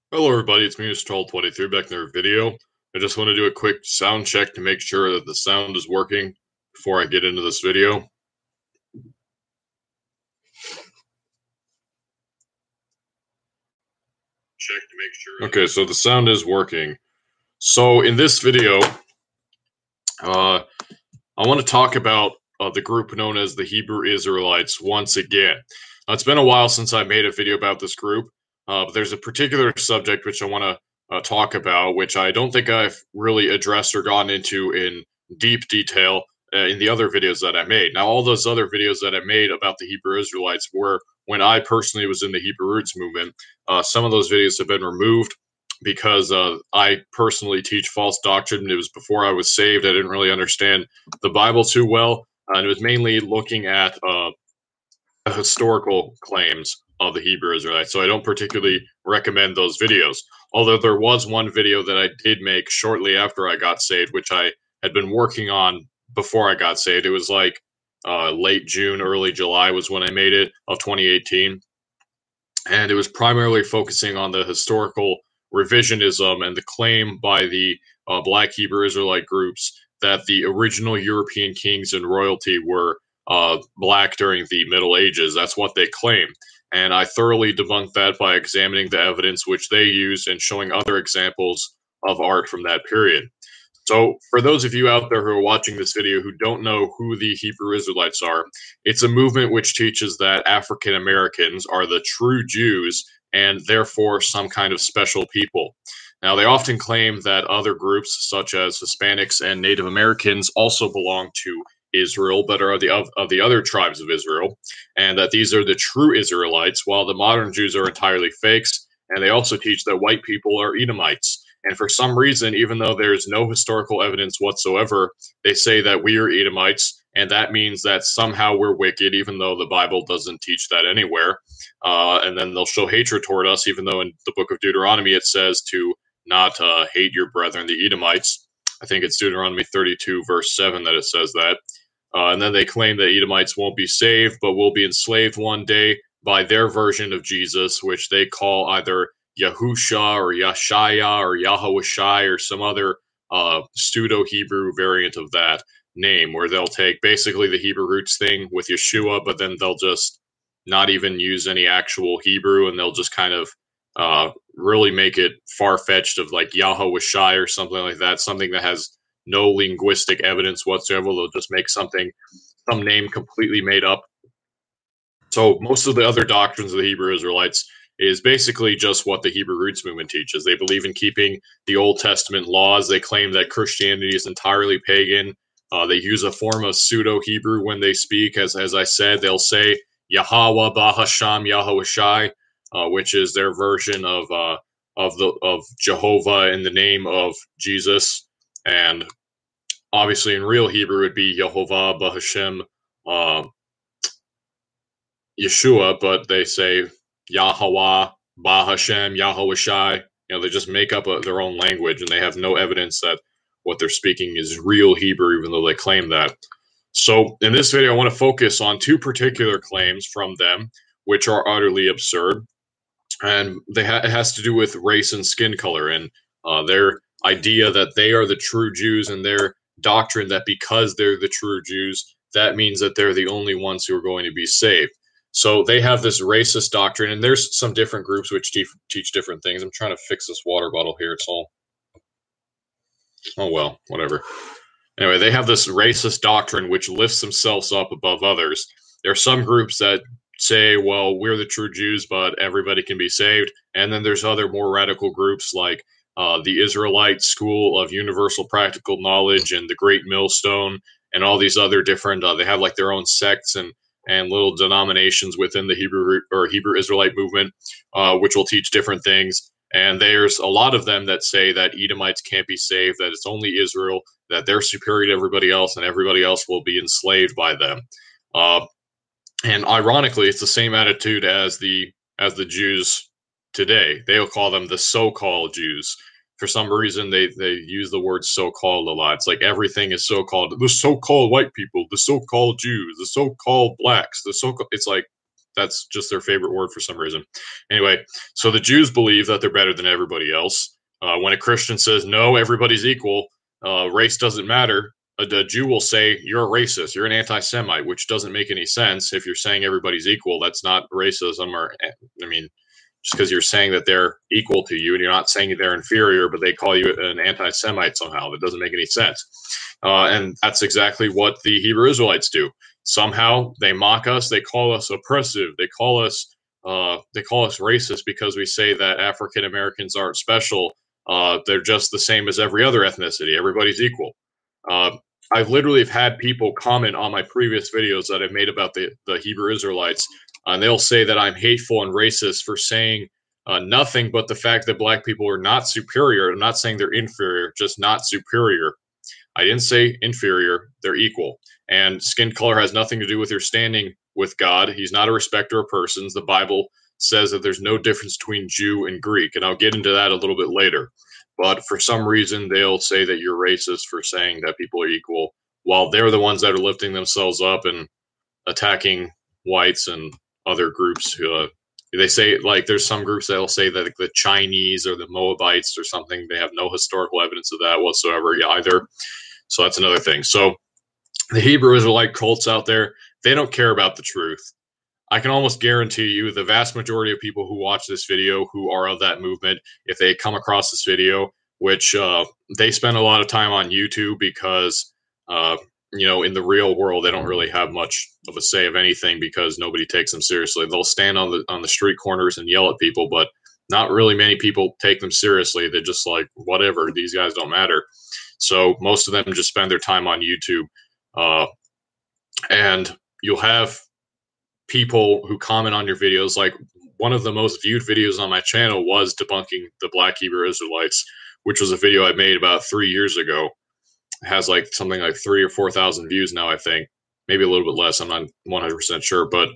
Hello everybody, it's me, Mr. 23, back in another video. I just want to do a quick sound check to make sure that the sound is working before I get into this video. Check to make sure. Okay, so the sound is working. So in this video, I want to talk about the group known as the Hebrew Israelites once again. It's been a while since I made a video about this group, but there's a particular subject which I want to talk about, which I don't think I've really addressed or gone into in deep detail in the other videos that I made. Now, all those other videos that I made about the Hebrew Israelites were when I personally was in the Hebrew Roots movement. Some of those videos have been removed because I personally teach false doctrine. It was before I was saved. I didn't really understand the Bible too well, and it was mainly looking at historical claims of the Hebrew Israelites. So I don't particularly recommend those videos. Although there was one video that I did make shortly after I got saved, which I had been working on before I got saved. It was like late June, early July was when I made it of 2018. And it was primarily focusing on the historical revisionism and the claim by the Black Hebrew Israelite groups that the original European kings and royalty were black during the Middle Ages. That's what they claim. And I thoroughly debunked that by examining the evidence which they used and showing other examples of art from that period. So, for those of you out there who are watching this video who don't know who the Hebrew Israelites are, it's a movement which teaches that African Americans are the true Jews and therefore some kind of special people. Now, they often claim that other groups, such as Hispanics and Native Americans, also belong to Israel, but are of the other tribes of Israel, and that these are the true Israelites, while the modern Jews are entirely fakes. And they also teach that white people are Edomites. And for some reason, even though there's no historical evidence whatsoever, they say that we are Edomites, and that means that somehow we're wicked, even though the Bible doesn't teach that anywhere. And then they'll show hatred toward us, even though in the book of Deuteronomy it says to not hate your brethren, the Edomites. I think it's Deuteronomy 32, verse 7, that it says that. And then they claim that Edomites won't be saved, but will be enslaved one day by their version of Jesus, which they call either Yahusha or Yashaya or Yahweh or some other pseudo Hebrew variant of that name, where they'll take basically the Hebrew roots thing with Yeshua, but then they'll just not even use any actual Hebrew, and they'll just kind of really make it far fetched of like Yahweh or something like that, something that has no linguistic evidence whatsoever. They'll just make some name completely made up. So most of the other doctrines of the Hebrew Israelites is basically just what the Hebrew Roots movement teaches. They believe in keeping the Old Testament laws. They claim that Christianity is entirely pagan. They use a form of pseudo Hebrew when they speak. As I said, they'll say Yahweh Bahasham Yahweh Shai, which is their version of Jehovah in the name of Jesus. And obviously, in real Hebrew, it'd be Yehovah Bahashem Yeshua, but they say Yahweh, Bahashem, Yahweh Shai. They just make up their own language, and they have no evidence that what they're speaking is real Hebrew, even though they claim that. So, in this video, I want to focus on two particular claims from them, which are utterly absurd, and it has to do with race and skin color, and their idea that they are the true Jews, and their doctrine that because they're the true Jews, that means that they're the only ones who are going to be saved. So they have this racist doctrine, and there's some different groups which teach different things. I'm trying to fix this water bottle here. It's all, oh well, whatever. Anyway, they have this racist doctrine which lifts themselves up above others. There are some groups that say, well, we're the true Jews, but everybody can be saved. And then there's other more radical groups like the Israelite School of Universal Practical Knowledge and the Great Millstone and all these other different, they have like their own sects and little denominations within the Hebrew Israelite movement, which will teach different things. And there's a lot of them that say that Edomites can't be saved, that it's only Israel, that they're superior to everybody else, and everybody else will be enslaved by them. And ironically, it's the same attitude as the Jews today. They'll call them the so-called Jews. For some reason, they use the word so-called a lot. It's like everything is so-called. The so-called white people, the so-called Jews, the so-called blacks, the so-called. It's like That's just their favorite word for some reason. Anyway, so the Jews believe that they're better than everybody else. When a Christian says, no, everybody's equal, race doesn't matter, a Jew will say, you're a racist, you're an anti-Semite, which doesn't make any sense. If you're saying everybody's equal, that's not racism. Or, I mean, just because you're saying that they're equal to you and you're not saying they're inferior, but they call you an anti-Semite somehow. That doesn't make any sense. And that's exactly what the Hebrew Israelites do. Somehow they mock us. They call us oppressive. They call us racist because we say that African Americans aren't special. They're just the same as every other ethnicity. Everybody's equal. I've literally had people comment on my previous videos that I've made about the Hebrew Israelites, and they'll say that I'm hateful and racist for saying nothing but the fact that black people are not superior. I'm not saying they're inferior, just not superior. I didn't say inferior. They're equal. And skin color has nothing to do with your standing with God. He's not a respecter of persons. The Bible says that there's no difference between Jew and Greek, and I'll get into that a little bit later. But for some reason, they'll say that you're racist for saying that people are equal, while they're the ones that are lifting themselves up and attacking whites and other groups who they say, like, there's some groups that'll say that the Chinese or the Moabites or something. They have no historical evidence of that whatsoever either. So that's another thing. So the Hebrew Israelite cults out there, they don't care about the truth. I can almost guarantee you the vast majority of people who watch this video who are of that movement, if they come across this video, which they spend a lot of time on YouTube because, in the real world, they don't really have much of a say of anything because nobody takes them seriously. They'll stand on the street corners and yell at people, but not really many people take them seriously. They're just like, whatever, these guys don't matter. So most of them just spend their time on YouTube. And you'll have people who comment on your videos. Like, one of the most viewed videos on my channel was debunking the Black Hebrew Israelites, which was a video I made about 3 years ago. It has like something like 3,000 or 4,000 views now, I think. Maybe a little bit less. I'm not 100% sure. But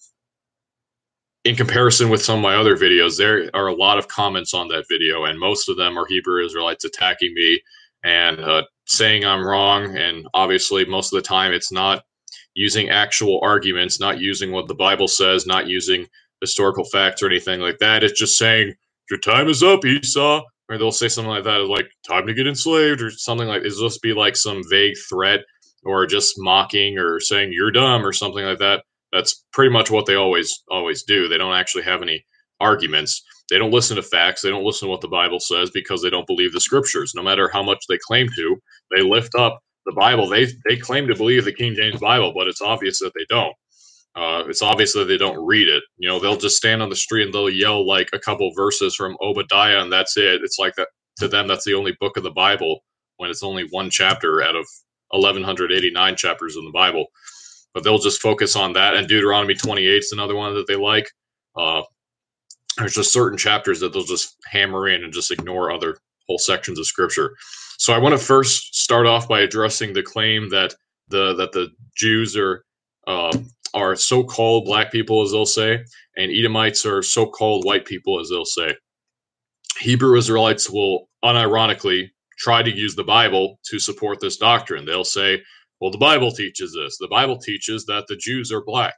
in comparison with some of my other videos, there are a lot of comments on that video, and most of them are Hebrew Israelites attacking me and saying I'm wrong. And obviously, most of the time, it's not using actual arguments, not using what the Bible says, not using historical facts or anything like that. It's just saying, your time is up, Esau. Or they'll say something like that, like, time to get enslaved, or something like this. It'll just be like some vague threat, or just mocking, or saying you're dumb, or something like that. That's pretty much what they always do. They don't actually have any arguments. They don't listen to facts. They don't listen to what the Bible says because they don't believe the scriptures. No matter how much they claim to, they lift up the Bible. They claim to believe the King James Bible, but it's obvious that they don't. It's obvious that they don't read it. They'll just stand on the street and they'll yell like a couple verses from Obadiah, and that's it. It's like that to them. That's the only book of the Bible, when it's only one chapter out of 1,189 chapters in the Bible. But they'll just focus on that. And Deuteronomy 28 is another one that they like. There's just certain chapters that they'll just hammer in and just ignore other whole sections of scripture. So I want to first start off by addressing the claim that the Jews are so-called black people, as they'll say, and Edomites are so-called white people, as they'll say. Hebrew Israelites will unironically try to use the Bible to support this doctrine. They'll say, well, the Bible teaches this. The Bible teaches that the Jews are black.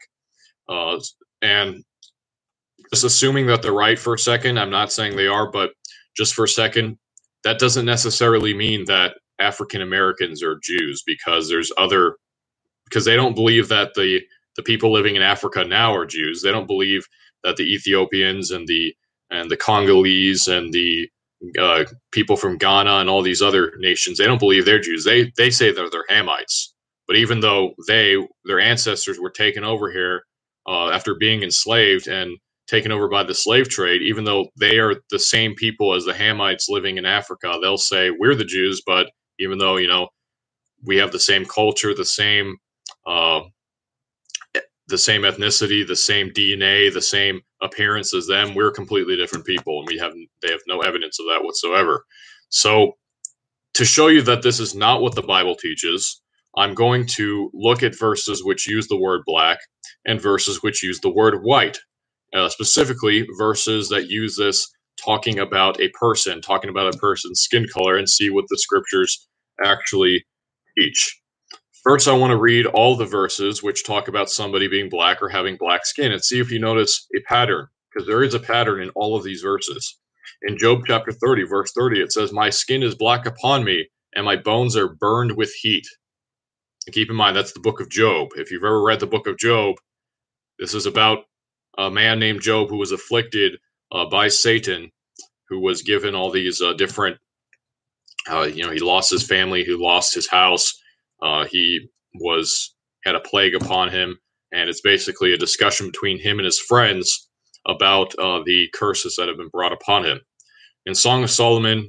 And just assuming that they're right for a second, I'm not saying they are, but just for a second, that doesn't necessarily mean that African Americans are Jews, because they don't believe that the people living in Africa now are Jews. They don't believe that the Ethiopians and the Congolese and the people from Ghana and all these other nations, they don't believe they're Jews. They say that they're Hamites. But even though their ancestors were taken over here after being enslaved and taken over by the slave trade, even though they are the same people as the Hamites living in Africa, they'll say we're the Jews. But even though, we have the same culture, the same ethnicity, the same DNA, the same appearance as them, we're completely different people, and they have no evidence of that whatsoever. So to show you that this is not what the Bible teaches, I'm going to look at verses which use the word black and verses which use the word white. Specifically, verses that use this talking about a person's skin color, and see what the scriptures actually teach. First, I want to read all the verses which talk about somebody being black or having black skin and see if you notice a pattern, because there is a pattern in all of these verses. In Job chapter 30, verse 30, it says, "My skin is black upon me, and my bones are burned with heat." And keep in mind, that's the book of Job. If you've ever read the book of Job, this is about a man named Job who was afflicted by Satan, who was given all these different, he lost his family, he lost his house, he had a plague upon him, and it's basically a discussion between him and his friends about the curses that have been brought upon him. In Song of Solomon,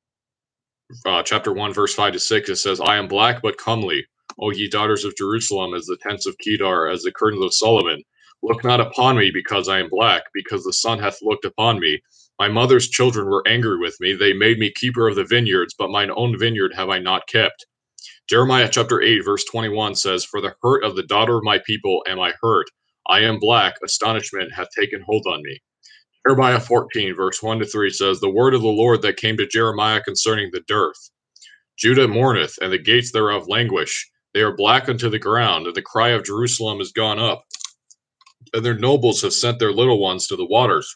chapter 1, verse 5 to 6, it says, "I am black but comely, O ye daughters of Jerusalem, as the tents of Kedar, as the curtains of Solomon. Look not upon me because I am black, because the sun hath looked upon me. My mother's children were angry with me. They made me keeper of the vineyards, but mine own vineyard have I not kept." Jeremiah chapter 8, verse 21 says, "For the hurt of the daughter of my people am I hurt. I am black, astonishment hath taken hold on me." Jeremiah 14, verse 1 to 3 says, "The word of the Lord that came to Jeremiah concerning the dearth. Judah mourneth, and the gates thereof languish. They are black unto the ground, and the cry of Jerusalem is gone up. And their nobles have sent their little ones to the waters.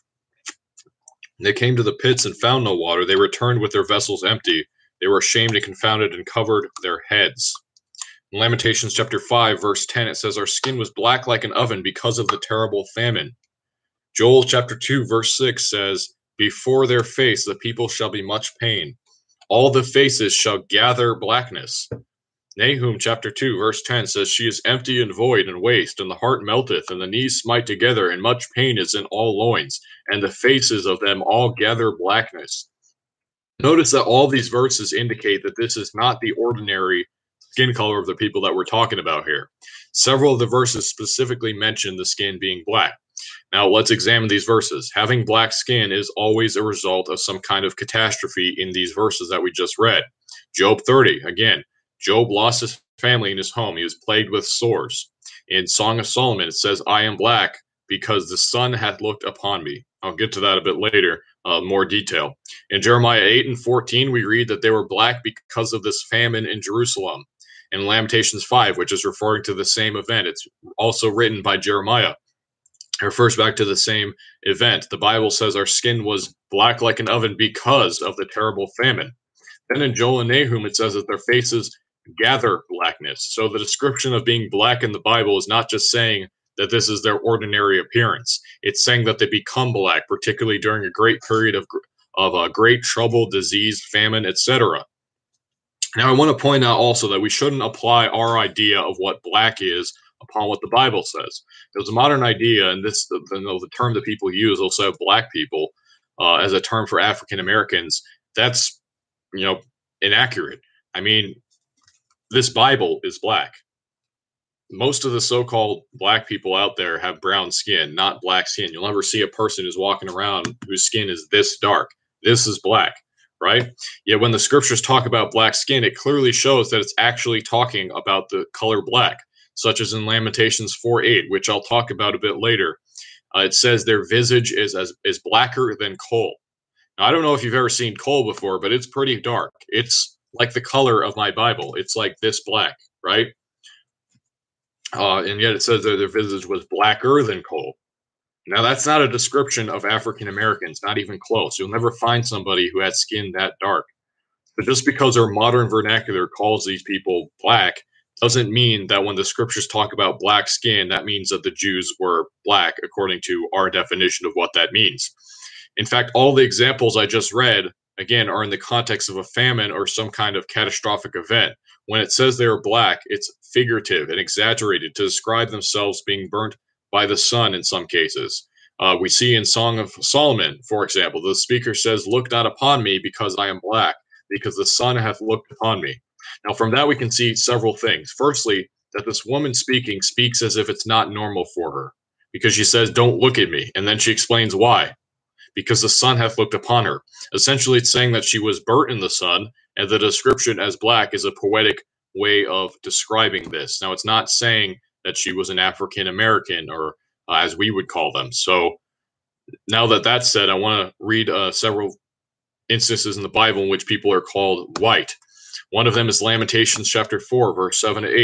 They came to the pits and found no water. They returned with their vessels empty. They were ashamed and confounded and covered their heads." In Lamentations chapter 5, verse 10, it says, "Our skin was black like an oven because of the terrible famine." Joel chapter 2, verse 6 says, "Before their face the people shall be much pain. All the faces shall gather blackness." Nahum chapter 2, verse 10 says, "She is empty and void and waste, and the heart melteth, and the knees smite together, and much pain is in all loins, and the faces of them all gather blackness." Notice that all these verses indicate that this is not the ordinary skin color of the people that we're talking about here. Several of the verses specifically mention the skin being black. Now, let's examine these verses. Having black skin is always a result of some kind of catastrophe in these verses that we just read. Job 30, again, Job lost his family and his home. He was plagued with sores. In Song of Solomon, it says, "I am black because the sun hath looked upon me." I'll get to that a bit later, more detail. In Jeremiah 8 and 14, we read that they were black because of this famine in Jerusalem. In Lamentations 5, which is referring to the same event, it's also written by Jeremiah. It refers back to the same event. The Bible says our skin was black like an oven because of the terrible famine. Then in Joel and Nahum, it says that their faces gather blackness. So the description of being black in the Bible is not just saying that this is their ordinary appearance. It's saying that they become black, particularly during a great period of great trouble, disease, famine, etc. Now, I want to point out also that we shouldn't apply our idea of what black is upon what the Bible says. There's a modern idea, and the term that people use also have black people as a term for African Americans. That's inaccurate. I mean, this Bible is black. Most of the so-called black people out there have brown skin, not black skin. You'll never see a person who's walking around whose skin is this dark. This is black, right? Yet when the scriptures talk about black skin, it clearly shows that it's actually talking about the color black, such as in Lamentations 4:8, which I'll talk about a bit later. It says their visage is blacker than coal. Now, I don't know if you've ever seen coal before, but it's pretty dark. It's like the color of my Bible. It's like this black, right? And yet it says that their visage was blacker than coal. Now, that's not a description of African Americans, not even close. You'll never find somebody who has skin that dark. But just because our modern vernacular calls these people black doesn't mean that when the scriptures talk about black skin, that means that the Jews were black according to our definition of what that means. In fact, all the examples I just read, again, are in the context of a famine or some kind of catastrophic event. When it says they are black, it's figurative and exaggerated to describe themselves being burnt by the sun in some cases. We see in Song of Solomon, for example, the speaker says, "Look not upon me because I am black, because the sun hath looked upon me." Now, from that, we can see several things. Firstly, that this woman speaking speaks as if it's not normal for her, because she says, "Don't look at me." And then she explains why. Because the sun hath looked upon her. Essentially, it's saying that she was burnt in the sun, and the description as black is a poetic way of describing this. Now, it's not saying that she was an African American, or as we would call them. So now that that's said, I want to read several instances in the Bible in which people are called white. One of them is Lamentations chapter 4, verse 7 to 8.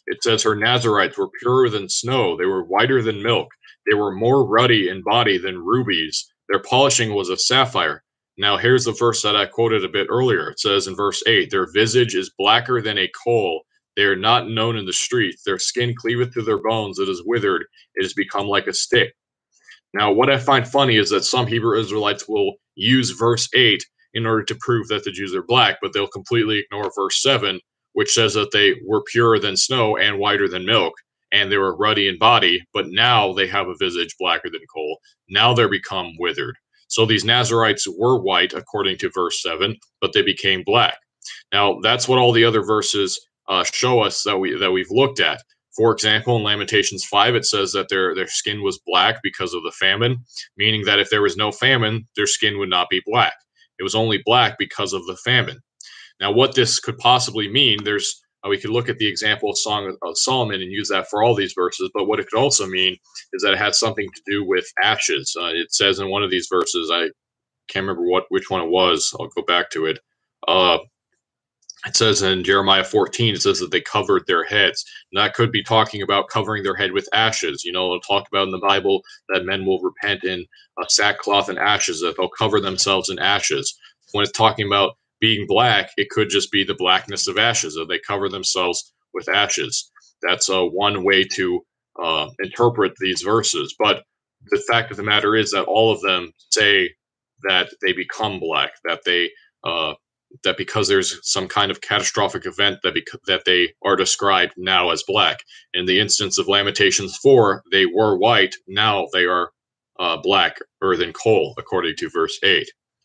It says her Nazarites were purer than snow. They were whiter than milk. They were more ruddy in body than rubies. Their polishing was of sapphire. Now, here's the verse that I quoted a bit earlier. It says in verse 8, their visage is blacker than a coal. They are not known in the streets. Their skin cleaveth to their bones. It is withered. It has become like a stick. Now, what I find funny is that some Hebrew Israelites will use verse 8 in order to prove that the Jews are black, but they'll completely ignore verse 7, which says that they were purer than snow and whiter than milk, and they were ruddy in body, but now they have a visage blacker than coal. Now they're become withered. So these Nazarites were white, according to verse 7, but they became black. Now, that's what all the other verses show us that we've looked at. For example, in Lamentations 5, it says that their skin was black because of the famine, meaning that if there was no famine, their skin would not be black. It was only black because of the famine. Now, what this could possibly mean, we could look at the example of Song of Solomon and use that for all these verses, but what it could also mean is that it had something to do with ashes. It says in one of these verses, I can't remember which one it was. I'll go back to it. It says in Jeremiah 14, it says that they covered their heads. And that could be talking about covering their head with ashes. It'll talk about in the Bible that men will repent in sackcloth and ashes, that they'll cover themselves in ashes. When it's talking about being black, it could just be the blackness of ashes, that they cover themselves with ashes. That's one way to interpret these verses. But the fact of the matter is that all of them say that they become black, that because there's some kind of catastrophic event that they are described now as black. In the instance of Lamentations 4, they were white. Now they are black, than coal, according to verse 8.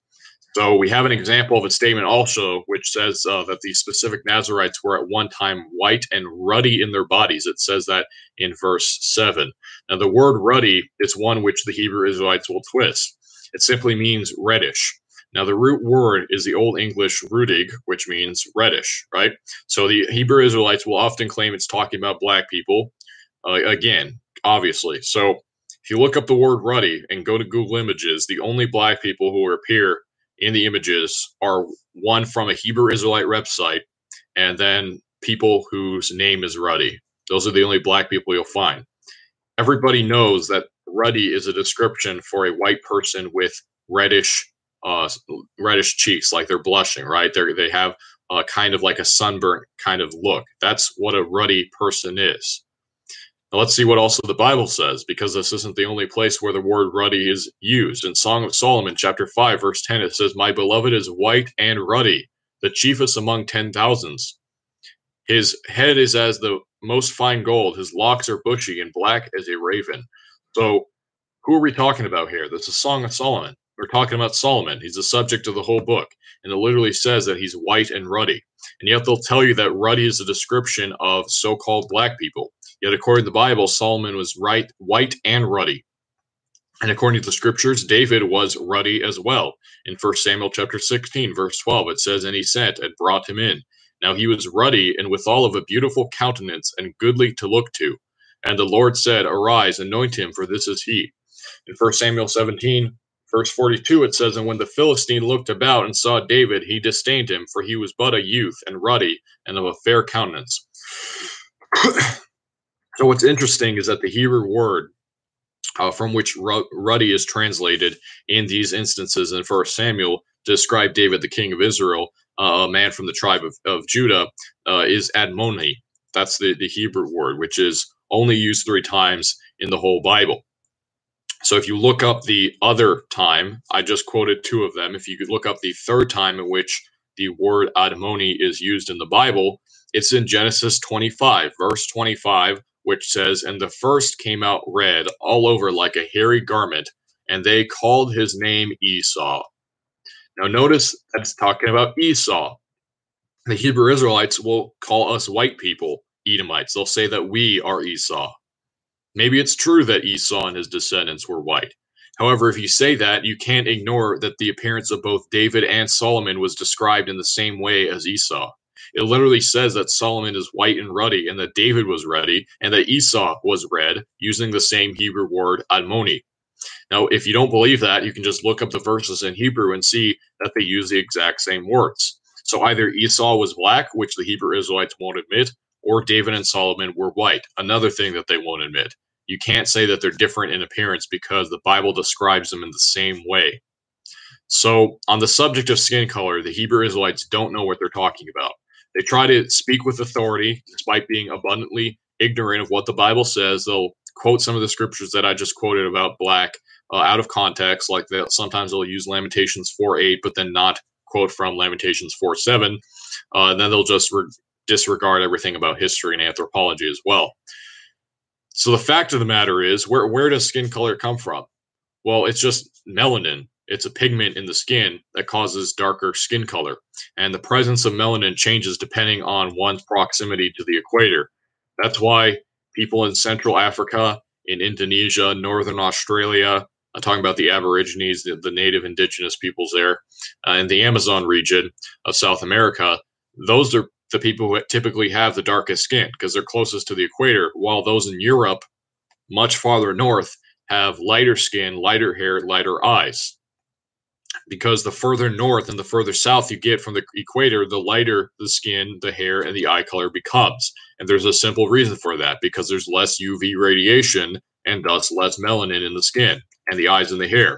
So we have an example of a statement also which says that the specific Nazarites were at one time white and ruddy in their bodies. It says that in verse 7. Now the word ruddy is one which the Hebrew Israelites will twist. It simply means reddish. Now, the root word is the Old English rudig, which means reddish, right? So the Hebrew Israelites will often claim it's talking about black people, again, obviously. So if you look up the word ruddy and go to Google Images, the only black people who appear in the images are one from a Hebrew Israelite website and then people whose name is Ruddy. Those are the only black people you'll find. Everybody knows that ruddy is a description for a white person with reddish cheeks, like they're blushing, right? They have kind of like a sunburnt kind of look. That's what a ruddy person is. Now let's see what also the Bible says, because this isn't the only place where the word ruddy is used. In Song of Solomon, chapter 5, verse 10, it says, "My beloved is white and ruddy, the chiefest among 10,000s. His head is as the most fine gold. His locks are bushy and black as a raven." So who are we talking about here? This is Song of Solomon. We're talking about Solomon. He's the subject of the whole book. And it literally says that he's white and ruddy. And yet they'll tell you that ruddy is a description of so-called black people. Yet according to the Bible, Solomon was white and ruddy. And according to the scriptures, David was ruddy as well. In 1 Samuel chapter 16, verse 12, it says, "And he sent and brought him in. Now he was ruddy and withal of a beautiful countenance and goodly to look to. And the Lord said, Arise, anoint him, for this is he." In 1 Samuel 17, verse 42, it says, "And when the Philistine looked about and saw David, he disdained him, for he was but a youth and ruddy and of a fair countenance." So what's interesting is that the Hebrew word from which ruddy is translated in these instances in 1 Samuel to describe David, the king of Israel, a man from the tribe of Judah, is admoni. That's the Hebrew word, which is only used 3 times in the whole Bible. So if you look up the other time, I just quoted 2 of them. If you could look up the third time in which the word admoni is used in the Bible, it's in Genesis 25, verse 25, which says, "And the first came out red all over like a hairy garment, and they called his name Esau." Now notice that's talking about Esau. The Hebrew Israelites will call us white people Edomites. They'll say that we are Esau. Maybe it's true that Esau and his descendants were white. However, if you say that, you can't ignore that the appearance of both David and Solomon was described in the same way as Esau. It literally says that Solomon is white and ruddy, and that David was ruddy, and that Esau was red, using the same Hebrew word admoni. Now, if you don't believe that, you can just look up the verses in Hebrew and see that they use the exact same words. So either Esau was black, which the Hebrew Israelites won't admit, or David and Solomon were white. Another thing that they won't admit. You can't say that they're different in appearance because the Bible describes them in the same way. So, on the subject of skin color, the Hebrew Israelites don't know what they're talking about. They try to speak with authority despite being abundantly ignorant of what the Bible says. They'll quote some of the scriptures that I just quoted about black out of context, like that. Sometimes they'll use Lamentations 4:8, but then not quote from Lamentations 4:7. And then they'll just disregard everything about history and anthropology as well. So the fact of the matter is, where does skin color come from? Well, it's just melanin. It's a pigment in the skin that causes darker skin color. And the presence of melanin changes depending on one's proximity to the equator. That's why people in Central Africa, in Indonesia, Northern Australia, I'm talking about the Aborigines, the native indigenous peoples there, in the Amazon region of South America, those are the people who typically have the darkest skin because they're closest to the equator, while those in Europe, much farther north, have lighter skin, lighter hair, lighter eyes. Because the further north and the further south you get from the equator, the lighter the skin, the hair, and the eye color becomes. And there's a simple reason for that, because there's less UV radiation and thus less melanin in the skin and the eyes and the hair.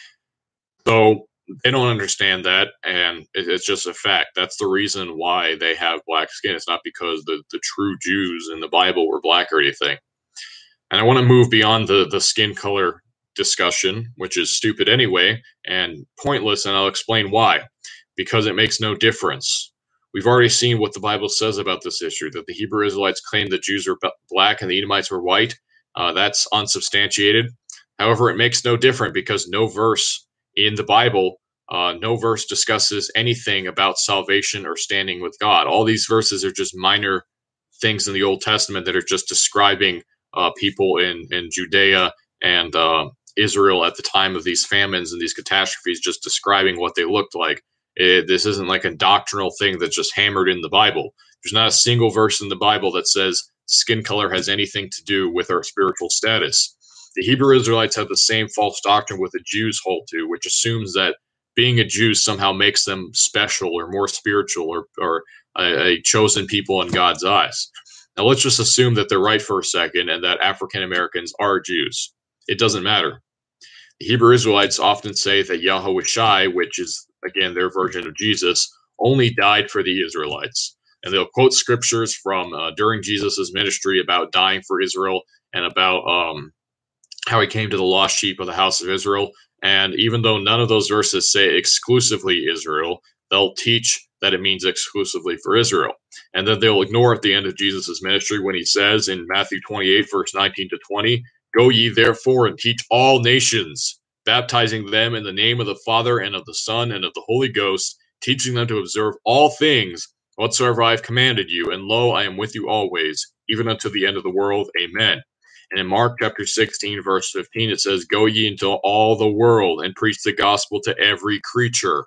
So they don't understand that, and it's just a fact. That's the reason why they have black skin. It's not because the true Jews in the Bible were black or anything. And I want to move beyond the skin color discussion, which is stupid anyway and pointless, and I'll explain why. Because it makes no difference. We've already seen what the Bible says about this issue, that the Hebrew Israelites claimed the Jews were black and the Edomites were white. That's unsubstantiated. However, it makes no difference because no verse in the Bible, no verse discusses anything about salvation or standing with God. All these verses are just minor things in the Old Testament that are just describing people in Judea and Israel at the time of these famines and these catastrophes, just describing what they looked like. This isn't like a doctrinal thing that's just hammered in the Bible. There's not a single verse in the Bible that says skin color has anything to do with our spiritual status. The Hebrew Israelites have the same false doctrine what the Jews hold to, which assumes that being a Jew somehow makes them special or more spiritual or a chosen people in God's eyes. Now, let's just assume that they're right for a second and that African Americans are Jews. It doesn't matter. The Hebrew Israelites often say that Yahushua, which is, again, their version of Jesus, only died for the Israelites. And they'll quote scriptures from during Jesus' ministry about dying for Israel and about how he came to the lost sheep of the house of Israel. And even though none of those verses say exclusively Israel, they'll teach that it means exclusively for Israel. And then they'll ignore at the end of Jesus' ministry when he says in Matthew 28, verse 19 to 20, "Go ye therefore and teach all nations, baptizing them in the name of the Father and of the Son and of the Holy Ghost, teaching them to observe all things whatsoever I have commanded you. And lo, I am with you always, even unto the end of the world. Amen." And in Mark chapter 16, verse 15, it says, "Go ye into all the world and preach the gospel to every creature."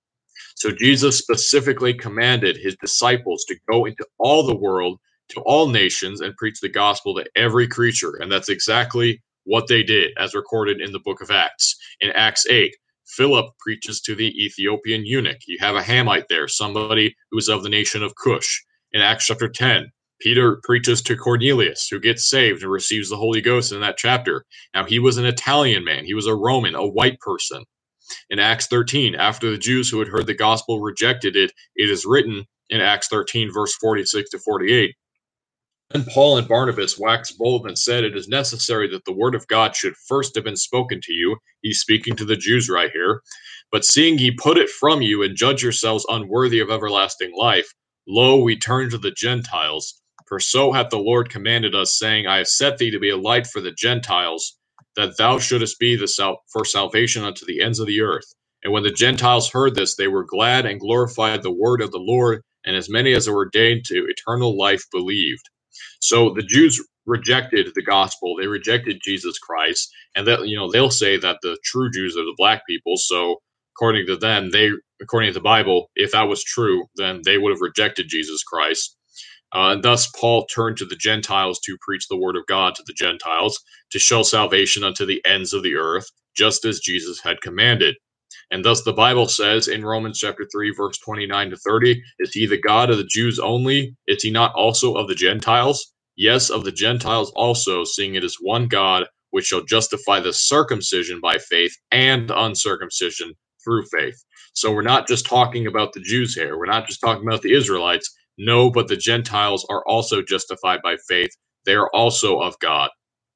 So Jesus specifically commanded his disciples to go into all the world, to all nations, and preach the gospel to every creature. And that's exactly what they did, as recorded in the book of Acts. In Acts 8, Philip preaches to the Ethiopian eunuch. You have a Hamite there, somebody who is of the nation of Cush. In Acts chapter 10, Peter preaches to Cornelius, who gets saved and receives the Holy Ghost in that chapter. Now, he was an Italian man. He was a Roman, a white person. In Acts 13, after the Jews who had heard the gospel rejected it, it is written in Acts 13, verse 46 to 48, "Then Paul and Barnabas waxed bold and said, It is necessary that the word of God should first have been spoken to you." He's speaking to the Jews right here. "But seeing ye put it from you and judge yourselves unworthy of everlasting life, lo, we turn to the Gentiles. For so hath the Lord commanded us, saying, I have set thee to be a light for the Gentiles, that thou shouldest be for salvation unto the ends of the earth. And when the Gentiles heard this, they were glad and glorified the word of the Lord, and as many as were ordained to eternal life believed." So the Jews rejected the gospel; they rejected Jesus Christ, and that they'll say that the true Jews are the black people. So according to them, according to the Bible, if that was true, then they would have rejected Jesus Christ. And thus Paul turned to the Gentiles to preach the word of God to the Gentiles, to show salvation unto the ends of the earth, just as Jesus had commanded. And thus the Bible says in Romans chapter 3, verse 29 to 30, is he the God of the Jews only? Is he not also of the Gentiles? Yes, of the Gentiles also, seeing it is one God, which shall justify the circumcision by faith and uncircumcision through faith. So we're not just talking about the Jews here. We're not just talking about the Israelites. No, but the Gentiles are also justified by faith. They are also of God.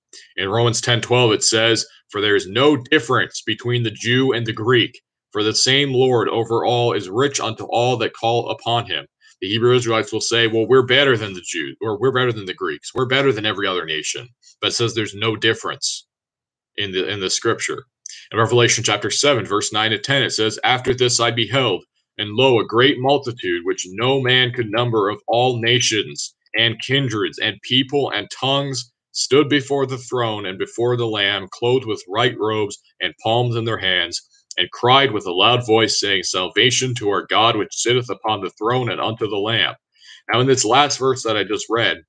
In Romans 10:12 it says, "For there is no difference between the Jew and the Greek, for the same Lord over all is rich unto all that call upon him." The Hebrew Israelites will say, well, we're better than the Jews, or we're better than the Greeks. We're better than every other nation. But it says there's no difference in the scripture. In Revelation chapter 7, verse 9 to 10, it says, "After this I beheld, and lo, a great multitude, which no man could number, of all nations, and kindreds, and people, and tongues, stood before the throne and before the Lamb, clothed with white robes and palms in their hands, and cried with a loud voice, saying, Salvation to our God, which sitteth upon the throne, and unto the Lamb." Now, in this last verse that I just read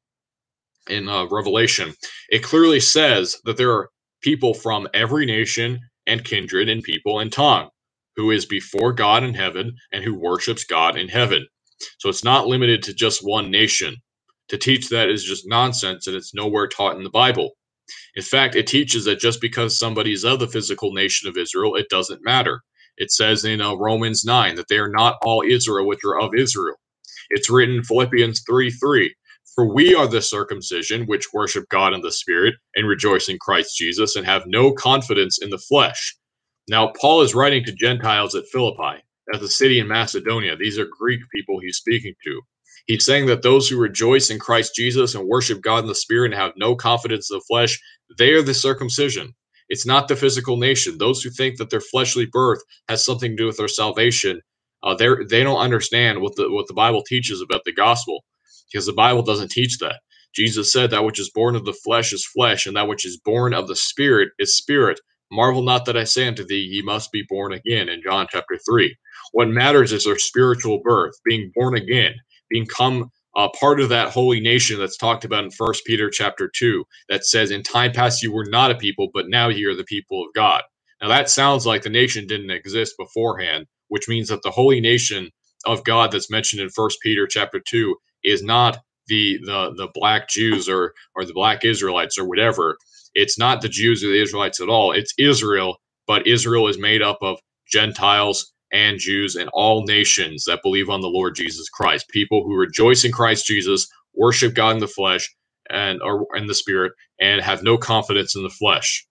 in Revelation, it clearly says that there are people from every nation and kindred and people and tongue who is before God in heaven and who worships God in heaven. So it's not limited to just one nation. To teach that is just nonsense, and it's nowhere taught in the Bible. In fact, it teaches that just because somebody is of the physical nation of Israel, it doesn't matter. It says in Romans 9 that they are not all Israel which are of Israel. It's written in Philippians 3:3, "For we are the circumcision which worship God in the Spirit and rejoice in Christ Jesus and have no confidence in the flesh." Now, Paul is writing to Gentiles at Philippi, at the city in Macedonia. These are Greek people he's speaking to. He's saying that those who rejoice in Christ Jesus and worship God in the Spirit and have no confidence in the flesh, they are the circumcision. It's not the physical nation. Those who think that their fleshly birth has something to do with their salvation, they don't understand what the Bible teaches about the gospel, because the Bible doesn't teach that. Jesus said, "That which is born of the flesh is flesh, and that which is born of the Spirit is spirit. Marvel not that I say unto thee, ye must be born again," in John chapter 3. What matters is their spiritual birth, being born again, become part of that holy nation that's talked about in First Peter chapter 2, that says, "In time past you were not a people, but now you are the people of God." Now that sounds like the nation didn't exist beforehand, which means that the holy nation of God that's mentioned in First Peter chapter 2 is not the black Jews or the black Israelites or whatever. It's not the Jews or the Israelites at all. It's Israel, but Israel is made up of Gentiles and Jews and all nations that believe on the Lord Jesus Christ. People who rejoice in Christ Jesus, worship God in the flesh and or in the spirit, and have no confidence in the flesh.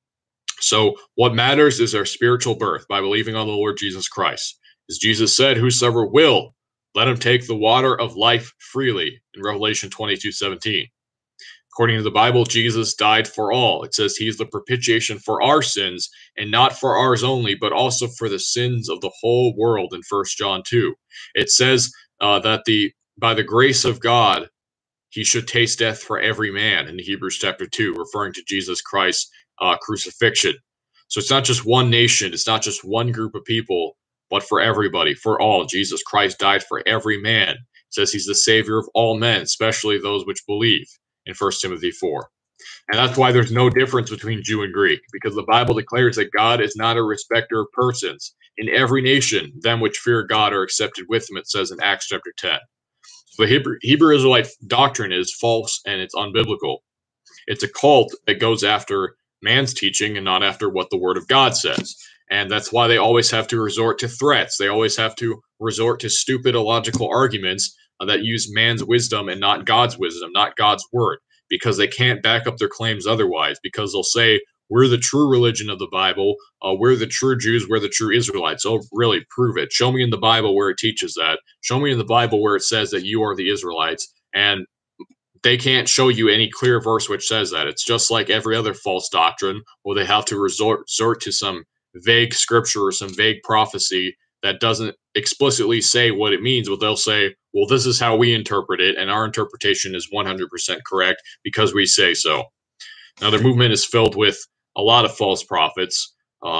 So what matters is our spiritual birth by believing on the Lord Jesus Christ. As Jesus said, "Whosoever will, let him take the water of life freely," in Revelation 22:17. According to the Bible, Jesus died for all. It says he's the propitiation for our sins, and not for ours only, but also for the sins of the whole world in 1 John 2. It says that by the grace of God, he should taste death for every man in Hebrews chapter 2, referring to Jesus Christ's crucifixion. So it's not just one nation, it's not just one group of people, but for everybody, for all. Jesus Christ died for every man. It says he's the Savior of all men, especially those which believe in 1 Timothy 4. And that's why there's no difference between Jew and Greek, because the Bible declares that God is not a respecter of persons. In every nation, them which fear God are accepted with him, it says in Acts chapter 10. So the Hebrew Israelite doctrine is false and it's unbiblical. It's a cult that goes after man's teaching and not after what the Word of God says. And that's why they always have to resort to threats. They always have to resort to stupid illogical arguments that use man's wisdom and not God's wisdom, not God's word, because they can't back up their claims otherwise, because they'll say, we're the true religion of the Bible, we're the true Jews, we're the true Israelites. Oh, really, prove it. Show me in the Bible where it teaches that. Show me in the Bible where it says that you are the Israelites. And they can't show you any clear verse which says that. It's just like every other false doctrine, where they have to resort to some vague scripture or some vague prophecy that doesn't explicitly say what it means, but they'll say, well, this is how we interpret it, and our interpretation is 100% correct because we say so. Now, their movement is filled with a lot of false prophets.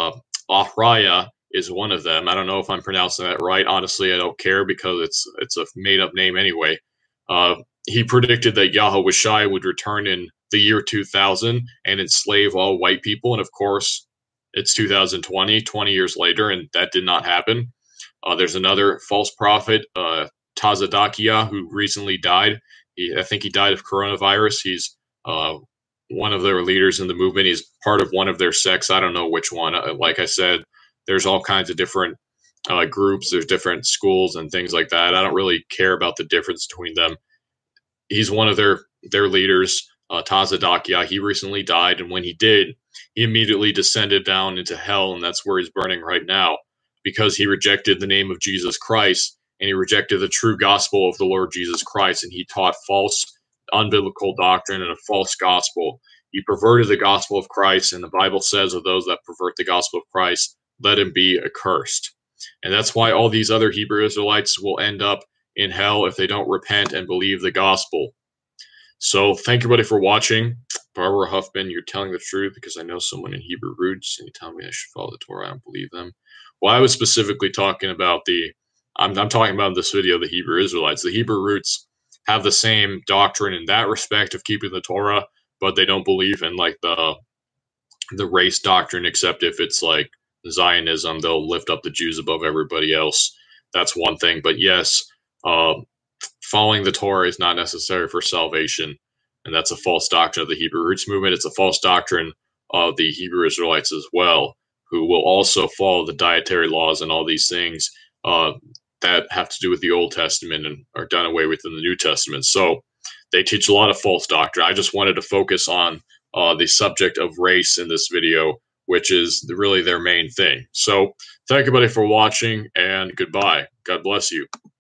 Ahraya is one of them. I don't know if I'm pronouncing that right. Honestly, I don't care because it's a made-up name anyway. He predicted that Yahweh would return in the year 2000 and enslave all white people, and of course, it's 2020, 20 years later, and that did not happen. There's another false prophet, Tazadakia, who recently died. I think he died of coronavirus. He's uh, one of their leaders in the movement. He's part of one of their sects. I don't know which one. Like I said, there's all kinds of different groups. There's different schools and things like that. I don't really care about the difference between them. He's one of their leaders, Tazadakia. He recently died, and when he did, he immediately descended down into hell, and that's where he's burning right now because he rejected the name of Jesus Christ and he rejected the true gospel of the Lord Jesus Christ, and he taught false, unbiblical doctrine and a false gospel. He perverted the gospel of Christ, and the Bible says of those that pervert the gospel of Christ, let him be accursed. And that's why all these other Hebrew Israelites will end up in hell if they don't repent and believe the gospel. So thank everybody for watching. Barbara Huffman, you're telling the truth because I know someone in Hebrew roots and you tell me I should follow the Torah. I don't believe them. Well, I was specifically talking about I'm talking about in this video, the Hebrew Israelites. The Hebrew roots have the same doctrine in that respect of keeping the Torah, but they don't believe in like the race doctrine, except if it's like Zionism, they'll lift up the Jews above everybody else. That's one thing. But yes, following the Torah is not necessary for salvation, and that's a false doctrine of the Hebrew roots movement. It's a false doctrine of the Hebrew Israelites as well, who will also follow the dietary laws and all these things that have to do with the Old Testament and are done away with in the New Testament. So they teach a lot of false doctrine. I just wanted to focus on the subject of race in this video, which is really their main thing. So thank everybody for watching, and goodbye. God bless you.